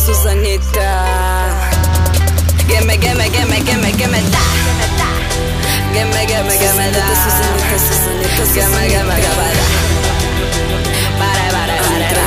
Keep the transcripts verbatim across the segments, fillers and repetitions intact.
Сузанита. Геме, геме, геме, геме, геме, да. Геме, геме, геме, да. Сузанита, Сузанита, геме, геме, геме, да. Баре, баре, баре, да.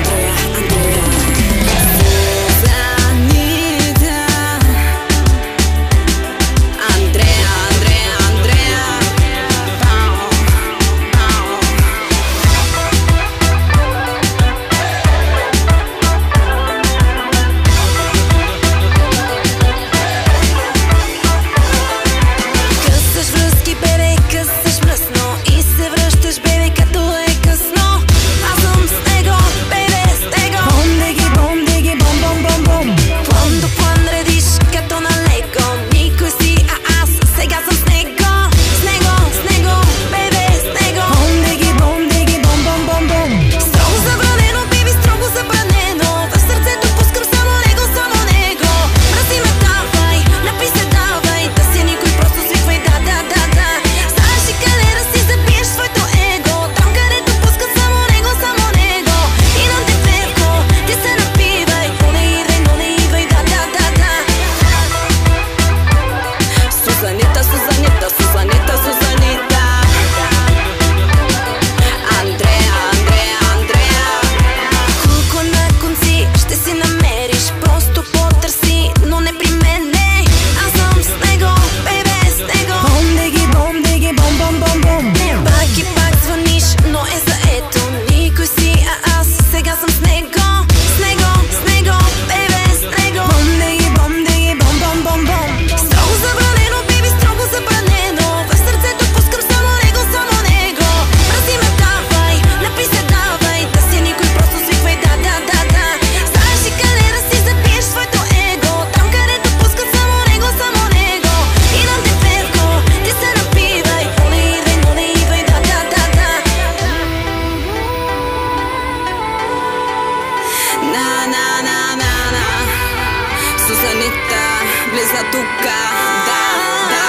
Сузанита, влиза тука, да, да.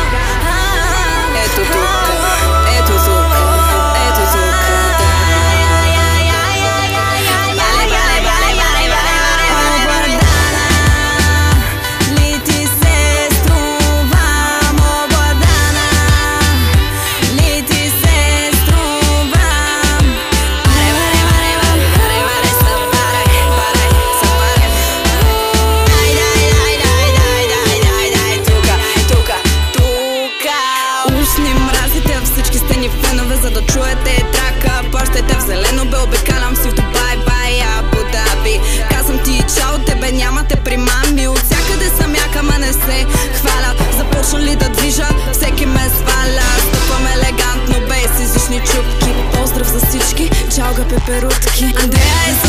Ето тук, ето тук, ето тук, да. Бале, бале, бале, бале, бале, обладана. Ли ти се струвам обладана? Ли ти се струвам? Баре, баре, баре, баре, баре, баре, са баре, баре, са баре. За да чуете трака, пощайте в зелено, бе обикалям си в Дубай, бай, Абу Даби. Казвам ти чао, тебе нямате примами. От всякъде съм яка, ма не се хваля. Започна ли да движа, всеки ме сваля. Стъпвам елегантно, без излишни чупки. Поздрав за всички, чао га пеперутки. Андрея е